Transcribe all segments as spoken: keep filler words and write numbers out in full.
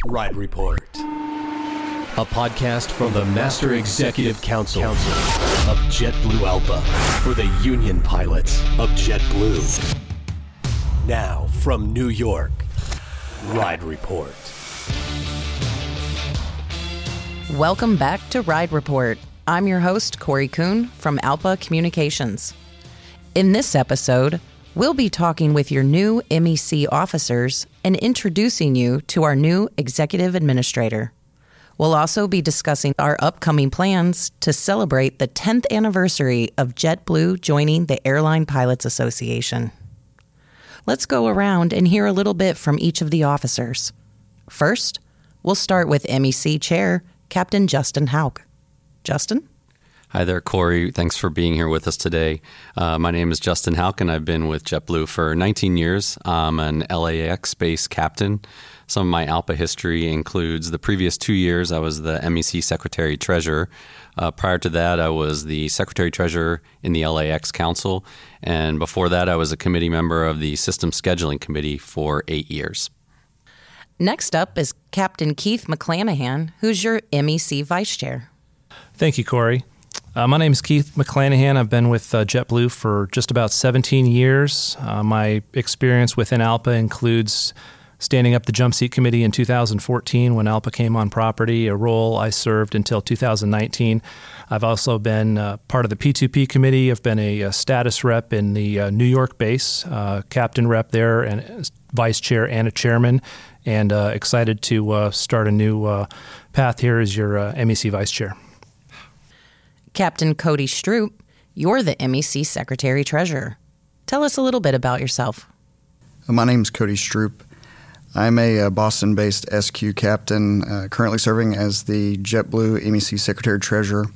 Ride Report, a podcast from the Master Executive Council, Council of JetBlue ALPA for the union pilots of JetBlue. Now from New York, Ride Report. Welcome back to Ride Report. I'm your host, Corey Kuhn from ALPA Communications. In this episode, we'll be talking with your new M E C officers and introducing you to our new executive administrator. We'll also be discussing our upcoming plans to celebrate the tenth anniversary of JetBlue joining the Airline Pilots Association. Let's go around and hear a little bit from each of the officers. First, we'll start with M E C Chair, Captain Justin Houck. Justin? Hi there, Corey. Thanks for being here with us today. Uh, my name is Justin Houck, and I've been with JetBlue for nineteen years. I'm an L A X-based captain. Some of my ALPA history includes the previous two years I was the M E C Secretary-Treasurer. Uh, prior to that, I was the Secretary-Treasurer in the L A X Council. And before that, I was a committee member of the System Scheduling Committee for eight years. Next up is Captain Keith McClanahan, who's your M E C Vice Chair. Thank you, Corey. Uh, my name is Keith McClanahan. I've been with uh, JetBlue for just about seventeen years. Uh, my experience within ALPA includes standing up the Jump Seat Committee in two thousand fourteen when ALPA came on property, a role I served until two thousand nineteen. I've also been uh, part of the P two P Committee. I've been a, a status rep in the uh, New York base, uh, captain rep there, and vice chair and a chairman, and uh, excited to uh, start a new uh, path here as your uh, M E C vice chair. Captain Cody Stroop, you're the M E C Secretary-Treasurer. Tell us a little bit about yourself. My name is Cody Stroop. I'm a uh, Boston-based S Q captain, uh, currently serving as the JetBlue M E C Secretary-Treasurer.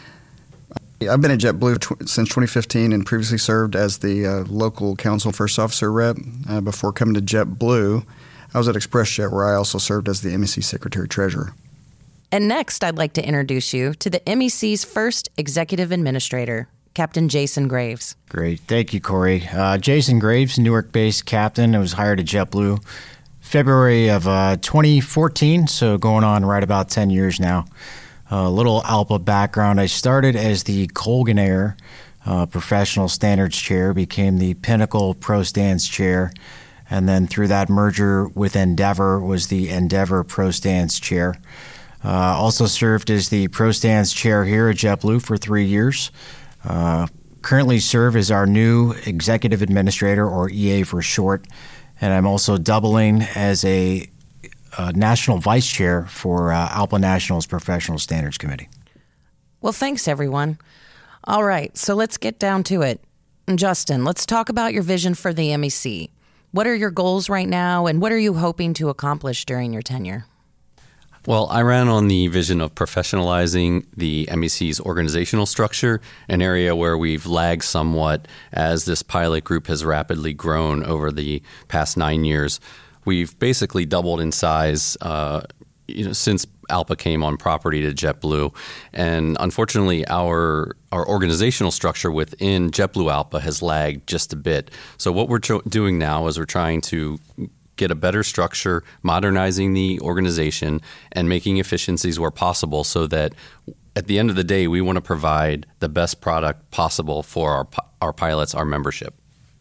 I've been at JetBlue tw- since twenty fifteen and previously served as the uh, local council first officer rep. Uh, before coming to JetBlue, I was at ExpressJet, where I also served as the M E C Secretary-Treasurer. And next, I'd like to introduce you to the M E C's first executive administrator, Captain Jason Graves. Great. Thank you, Corey. Uh, Jason Graves, Newark-based captain. I was hired at JetBlue February of uh, twenty fourteen, so going on right about ten years now. A uh, little ALPA background. I started as the Colgan Air uh, Professional Standards Chair, became the Pinnacle Pro Stands Chair, and then through that merger with Endeavor was the Endeavor Pro Stands Chair. Uh, also served as the Pro Stands Chair here at JetBlue for three years. Uh, currently serve as our new Executive Administrator, or E A for short, and I'm also doubling as a, a National Vice Chair for uh, ALPA National's Professional Standards Committee. Well, thanks, everyone. All right, so let's get down to it. Justin, let's talk about your vision for the M E C. What are your goals right now, and what are you hoping to accomplish during your tenure? Well, I ran on the vision of professionalizing the M E C's organizational structure, an area where we've lagged somewhat as this pilot group has rapidly grown over the past nine years. We've basically doubled in size uh, you know, since ALPA came on property to JetBlue. And unfortunately, our our organizational structure within JetBlue ALPA has lagged just a bit. So what we're tr- doing now is we're trying to get a better structure, modernizing the organization, and making efficiencies where possible so that at the end of the day, we want to provide the best product possible for our our pilots, our membership.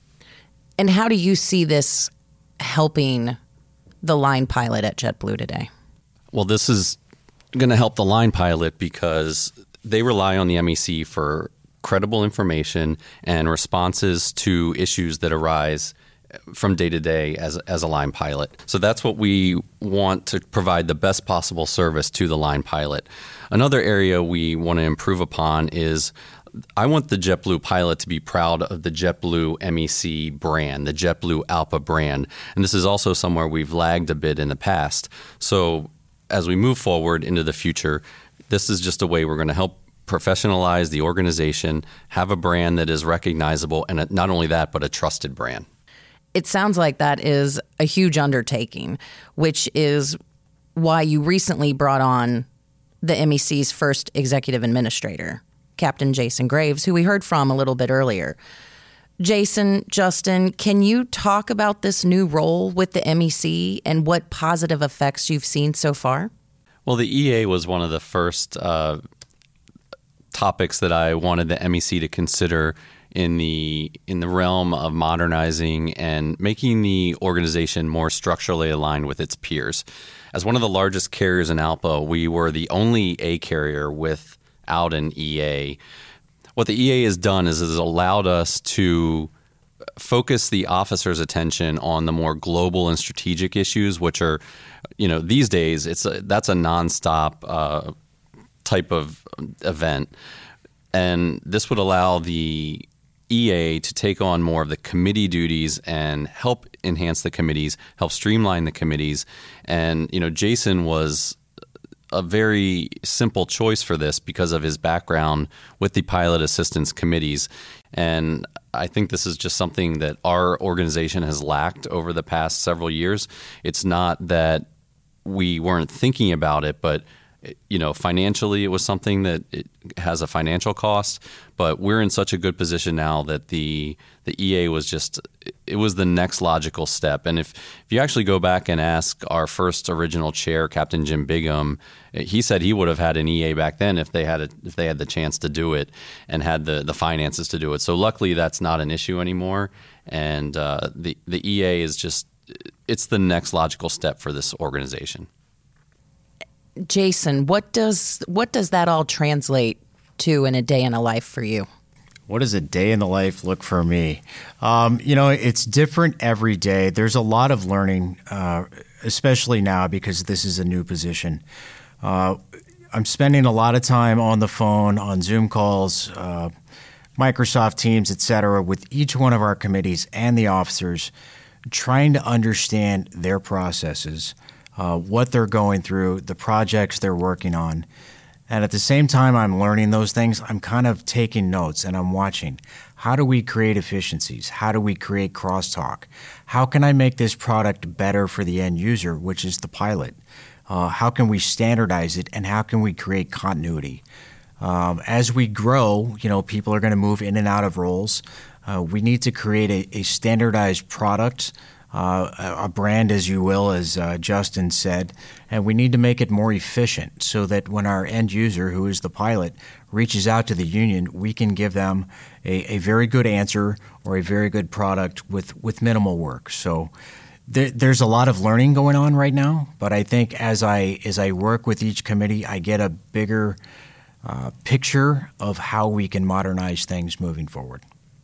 And how do you see this helping the line pilot at JetBlue today? Well, this is going to help the line pilot because they rely on the M E C for credible information and responses to issues that arise from day to day as as a line pilot. So that's what we want to provide the best possible service to the line pilot. Another area we want to improve upon is I want the JetBlue pilot to be proud of the JetBlue M E C brand, the JetBlue ALPA brand. And this is also somewhere we've lagged a bit in the past. So as we move forward into the future, this is just a way we're going to help professionalize the organization, have a brand that is recognizable, and not only that, but a trusted brand. It sounds like that is a huge undertaking, which is why you recently brought on the M E C's first executive administrator, Captain Jason Graves, who we heard from a little bit earlier. Jason, Justin, can you talk about this new role with the M E C and what positive effects you've seen so far? Well, the E A was one of the first uh, topics that I wanted the M E C to consider in the in the realm of modernizing and making the organization more structurally aligned with its peers. As one of the largest carriers in ALPA, we were the only A carrier without an E A. What the E A has done is has allowed us to focus the officers' attention on the more global and strategic issues, which are, you know, these days it's a, that's a nonstop uh, type of event, and this would allow the E A to take on more of the committee duties and help enhance the committees, help streamline the committees, and you know, Jason was a very simple choice for this because of his background with the pilot assistance committees. And I think this is just something that our organization has lacked over the past several years. It's not that we weren't thinking about it, but you know, financially it was something that it has a financial cost, but we're in such a good position now that the the E A was just, it was the next logical step. And if, if you actually go back and ask our first original chair, Captain Jim Bigham, he said he would have had an E A back then if they had a, if they had the chance to do it and had the, the finances to do it. So luckily that's not an issue anymore. And uh, the, the E A is just, it's the next logical step for this organization. Jason, what does what does that all translate to in a day in a life for you? What does a day in the life look for me? Um, you know, it's different every day. There's a lot of learning, uh, especially now because this is a new position. Uh, I'm spending a lot of time on the phone, on Zoom calls, uh, Microsoft Teams, et cetera, with each one of our committees and the officers, trying to understand their processes, Uh, what they're going through, the projects they're working on. And at the same time I'm learning those things, I'm kind of taking notes and I'm watching. How do we create efficiencies? How do we create crosstalk? How can I make this product better for the end user, which is the pilot? Uh, how can we standardize it, and how can we create continuity? Um, as we grow, you know, people are going to move in and out of roles. Uh, we need to create a, a standardized product, Uh, a brand, as you will, as uh, Justin said, and we need to make it more efficient so that when our end user, who is the pilot, reaches out to the union, we can give them a, a very good answer or a very good product with, with minimal work. So there, there's a lot of learning going on right now, but I think as I as I work with each committee, I get a bigger uh, picture of how we can modernize things moving forward.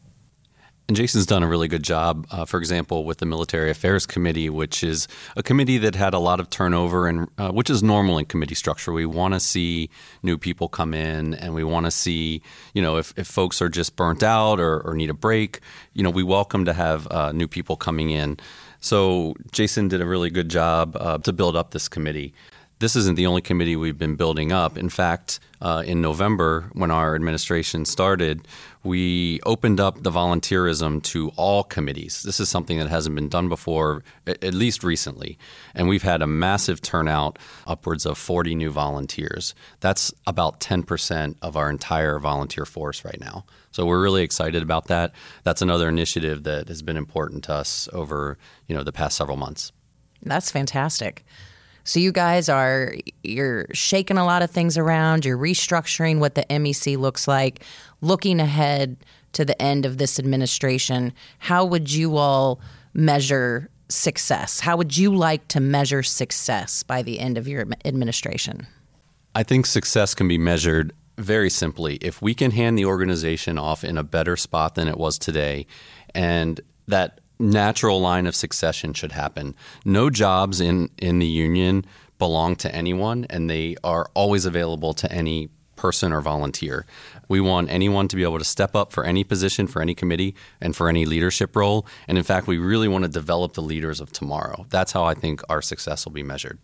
And Jason's done a really good job, uh, for example, with the Military Affairs Committee, which is a committee that had a lot of turnover, and uh, which is normal in committee structure. We want to see new people come in, and we want to see, you know, if, if folks are just burnt out or, or need a break, you know, we welcome to have uh, new people coming in. So Jason did a really good job uh, to build up this committee. This isn't the only committee we've been building up. In fact, uh, in November, when our administration started, we opened up the volunteerism to all committees. This is something that hasn't been done before, at least recently. And we've had a massive turnout, upwards of forty new volunteers. That's about ten percent of our entire volunteer force right now. So we're really excited about that. That's another initiative that has been important to us over, you know, the past several months. That's fantastic. So you guys are, you're shaking a lot of things around, you're restructuring what the M E C looks like, looking ahead to the end of this administration. How would you all measure success? How would you like to measure success by the end of your administration? I think success can be measured very simply. If we can hand the organization off in a better spot than it was today, and that natural line of succession should happen. No jobs in, in the union belong to anyone, and they are always available to any person or volunteer. We want anyone to be able to step up for any position, for any committee, and for any leadership role. And in fact, we really want to develop the leaders of tomorrow. That's how I think our success will be measured.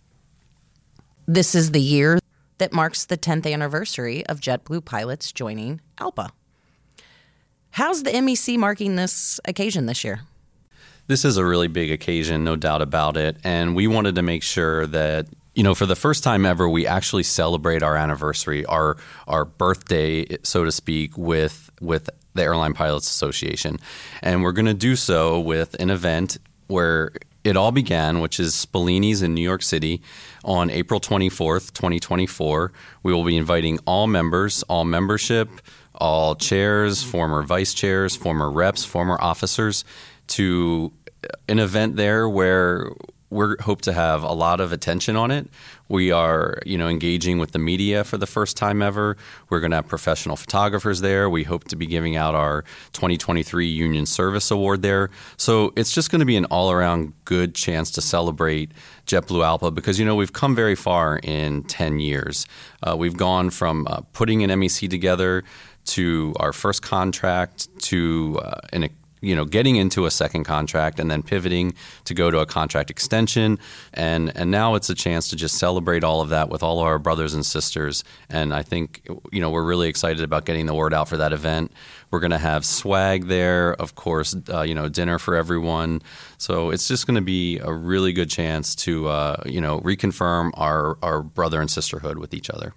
This is the year that marks the tenth anniversary of JetBlue pilots joining ALPA. How's the M E C marking this occasion this year? This is a really big occasion, no doubt about it. And we wanted to make sure that, you know, for the first time ever, we actually celebrate our anniversary, our our birthday, so to speak, with with the Airline Pilots Association. And we're going to do so with an event where it all began, which is Spallini's in New York City on April twenty-fourth, twenty twenty-four. We will be inviting all members, all membership, all chairs, former vice chairs, former reps, former officers to an event there where we hope to have a lot of attention on it. We are, you know, engaging with the media for the first time ever. We're going to have professional photographers there. We hope to be giving out our twenty twenty-three Union Service Award there. So it's just going to be an all-around good chance to celebrate JetBlue ALPA because, you know, we've come very far in ten years. Uh, we've gone from uh, putting an M E C together to our first contract to uh, an you know, getting into a second contract and then pivoting to go to a contract extension. And and now it's a chance to just celebrate all of that with all of our brothers and sisters. And I think, you know, we're really excited about getting the word out for that event. We're going to have swag there, of course, uh, you know, dinner for everyone. So it's just going to be a really good chance to, uh, you know, reconfirm our, our brother and sisterhood with each other.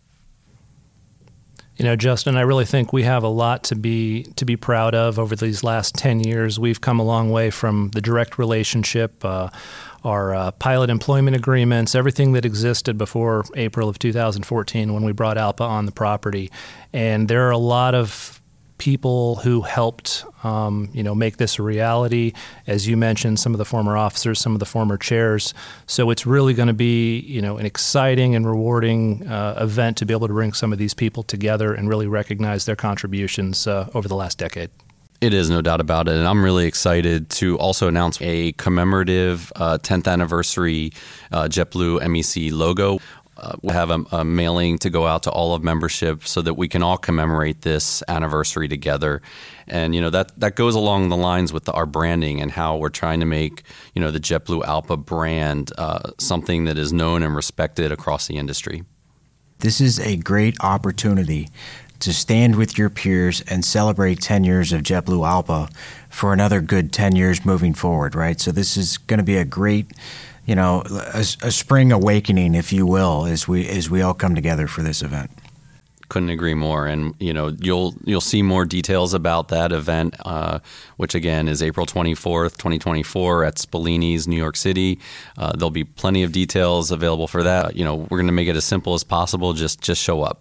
You know, Justin, I really think we have a lot to be to be proud of over these last ten years. We've come a long way from the direct relationship, uh, our uh, pilot employment agreements, everything that existed before April of two thousand fourteen when we brought ALPA on the property. And there are a lot of people who helped, um, you know, make this a reality. As you mentioned, some of the former officers, some of the former chairs. So it's really going to be, you know, an exciting and rewarding uh, event to be able to bring some of these people together and really recognize their contributions uh, over the last decade. It is, no doubt about it. And I'm really excited to also announce a commemorative uh, tenth anniversary uh, JetBlue M E C logo. Uh, we'll have a, a mailing to go out to all of membership so that we can all commemorate this anniversary together. And, you know, that, that goes along the lines with the, our branding and how we're trying to make, you know, the JetBlue ALPA brand uh, something that is known and respected across the industry. This is a great opportunity to stand with your peers and celebrate ten years of JetBlue ALPA for another good ten years moving forward, right? So this is going to be a great, you know, a, a spring awakening, if you will, as we as we all come together for this event. Couldn't agree more. And, you know, you'll you'll see more details about that event, uh, which, again, is April twenty-fourth, twenty twenty-four at Spallini's, New York City. Uh, there'll be plenty of details available for that. You know, we're going to make it as simple as possible. Just just show up.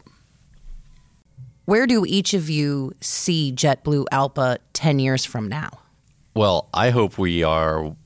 Where do each of you see JetBlue ALPA ten years from now? Well, I hope we are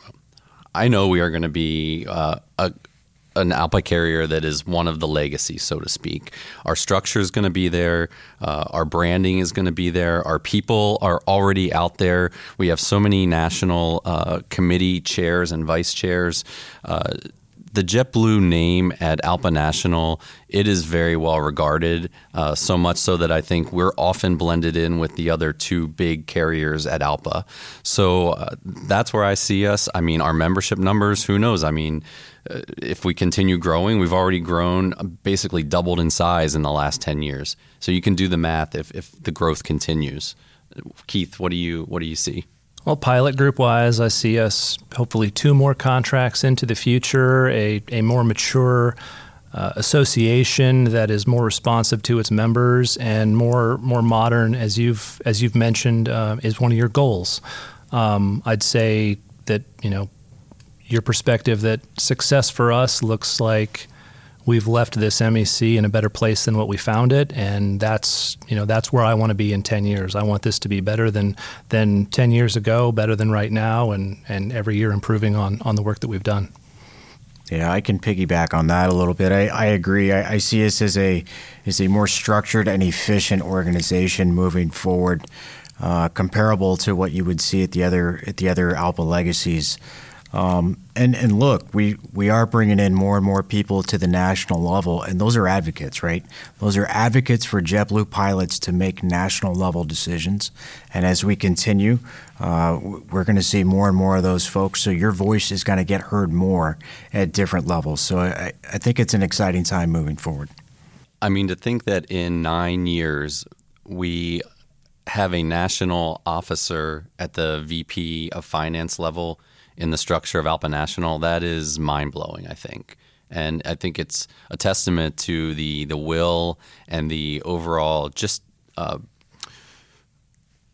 – I know we are going to be uh, a an ALPA carrier that is one of the legacies, so to speak. Our structure is going to be there. Uh, our branding is going to be there. Our people are already out there. We have so many national uh, committee chairs and vice chairs. Uh, the JetBlue name at ALPA National, it is very well regarded, uh, so much so that I think we're often blended in with the other two big carriers at ALPA. So uh, that's where I see us. I mean, our membership numbers, who knows? I mean, uh, if we continue growing, we've already grown, uh, basically doubled in size in the last ten years. So you can do the math if, if the growth continues. Keith, what do you what do you see? Well, pilot group-wise, I see us hopefully two more contracts into the future, a, a more mature uh, association that is more responsive to its members and more more modern, as you've as you've mentioned, uh, is one of your goals. Um, I'd say that, you know, your perspective that success for us looks like we've left this M E C in a better place than what we found it, and that's, you know, that's where I want to be in ten years. I want this to be better than than ten years ago, better than right now, and, and every year improving on, on the work that we've done. Yeah, I can piggyback on that a little bit. I, I agree. I, I see us as a as a more structured and efficient organization moving forward, uh, comparable to what you would see at the other at the other ALPA legacies. Um, and, and look, we, we are bringing in more and more people to the national level, and those are advocates, right? Those are advocates for JetBlue pilots to make national level decisions. And as we continue, uh, we're going to see more and more of those folks. So your voice is going to get heard more at different levels. So I, I think it's an exciting time moving forward. I mean, to think that in nine years we have a national officer at the V P of finance level in the structure of ALPA National, that is mind-blowing, I think. And I think it's a testament to the the will and the overall just uh,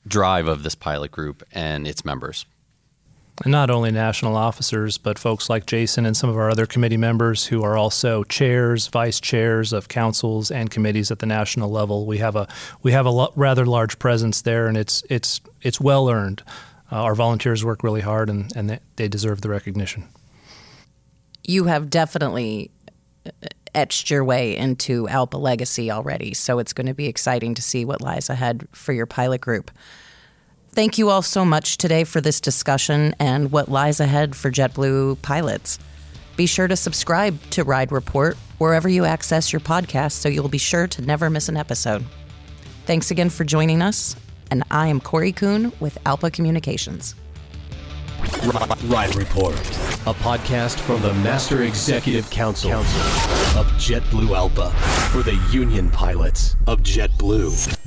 drive of this pilot group and its members. And not only national officers, but folks like Jason and some of our other committee members who are also chairs, vice chairs of councils and committees at the national level. We have a we have a lo- rather large presence there, and it's it's it's well earned. Uh, our volunteers work really hard, and, and they, they deserve the recognition. You have definitely etched your way into ALPA legacy already, so it's going to be exciting to see what lies ahead for your pilot group. Thank you all so much today for this discussion and what lies ahead for JetBlue pilots. Be sure to subscribe to Ride Report wherever you access your podcast so you'll be sure to never miss an episode. Thanks again for joining us, and I am Corey Kuhn with ALPA Communications. Ride Report, a podcast from the Master Executive Council, Council of JetBlue ALPA for the union pilots of JetBlue.